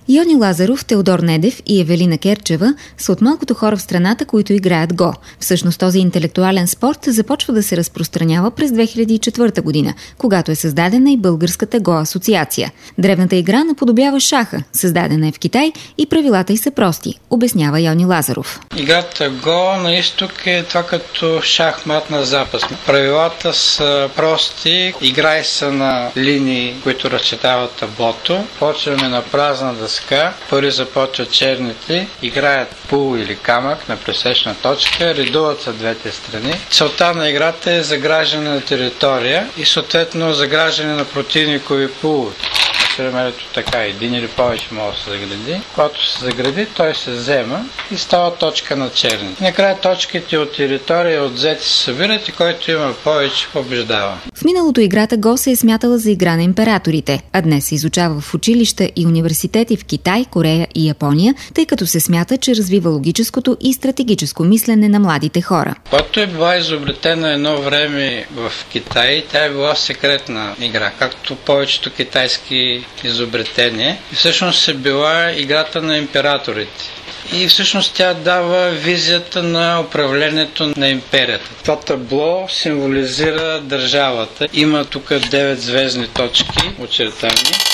Йони Лазаров, Теодор Недев и Евелина Керчева са от малкото хора в страната, които играят го. Всъщност този интелектуален спорт започва да се разпространява през 2004 година, когато е създадена и Българската го асоциация. Древната игра наподобява шаха, създадена е в Китай и правилата й са прости, обяснява Йони Лазаров. Играта го на изток е това като шахмат на запад. Правилата са прости, играе се на линии, които разчетават таблото. Почваме на празна дъска, първи започват черните, играят пул или камък на пресечна точка, редуват се двете страни. Целта на играта е заграждане на територия и съответно заграждане на противникови пулове. Примерно така, един или повече може да се загради. Когато се загради, той се взема и става точка на черните. Накрая точките от територия и от взети се събират и който има повече, побеждава. В миналото играта го се е смятала за игра на императорите, а днес се изучава в училища и университети в Китай, Корея и Япония, тъй като се смята, че развива логическото и стратегическо мислене на младите хора. Когато е била изобретена едно време в Китай, тя е била секретна игра, както повечето китайски изобретение. И всъщност е била играта на императорите. И всъщност тя дава визията на управлението на империята. Това табло символизира държавата. Има тук 9 звездни точки, очертани,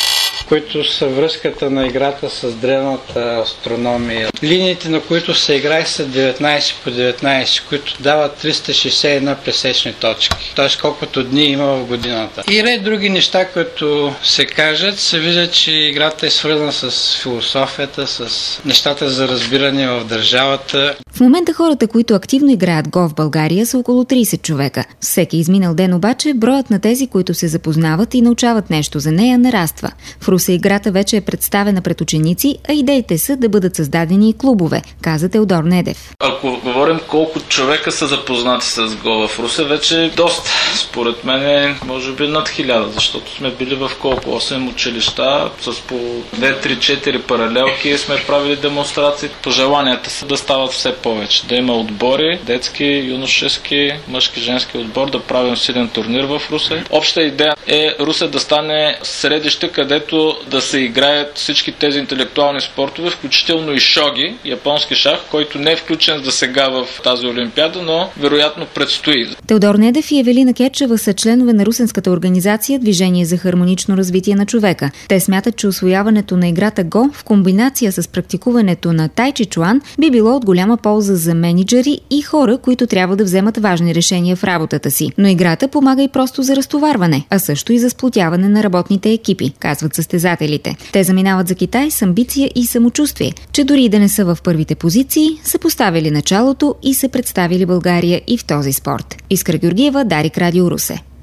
които са връзката на играта с древната астрономия. Линиите, на които се играе, са 19 по 19, които дават 361 пресечни точки. Т.е. колкото дни има в годината. И ред други неща, които се кажат, се вижда, че играта е свързана с философията, с нещата за разбиране в държавата. В момента хората, които активно играят го в България, са около 30 човека. Всеки изминал ден обаче, броят на тези, които се запознават и научават нещо за нея, нараства. В Русе играта вече е представена пред ученици, а идеите са да бъдат създадени и клубове, каза Теодор Недев. Ако говорим колко човека са запознати с го в Русе, вече е доста. Според мен е може би над 1000, защото сме били в колко? 8 училища с по 2-3-4 паралелки сме правили демонстрации. Пожеланията са да стават все повече. Да има отбори, детски, юношески, мъжки, женски отбор, да правим силен турнир в Русе. Обща идея е Русе да стане средище, където да се играят всички тези интелектуални спортове, включително и шоги, японски шах, който не е включен за сега в тази олимпиада, но вероятно предстои. Теодор Недев и Евелина Керчева са членове на русенската организация Движение за хармонично развитие на човека. Те смятат, че усвояването на играта го в комбинация с практикуването на тай чи чуан би било от голяма полза за мениджъри и хора, които трябва да вземат важни решения в работата си. Но играта помага и просто за разтоварване, а също и за сплотяване на работните екипи, казват състезателите. Те заминават за Китай с амбиция и самочувствие, че дори и да не са в първите позиции, са поставили началото и са представили България и в този спорт. Искра Георгиева, Дарик Радио Русе.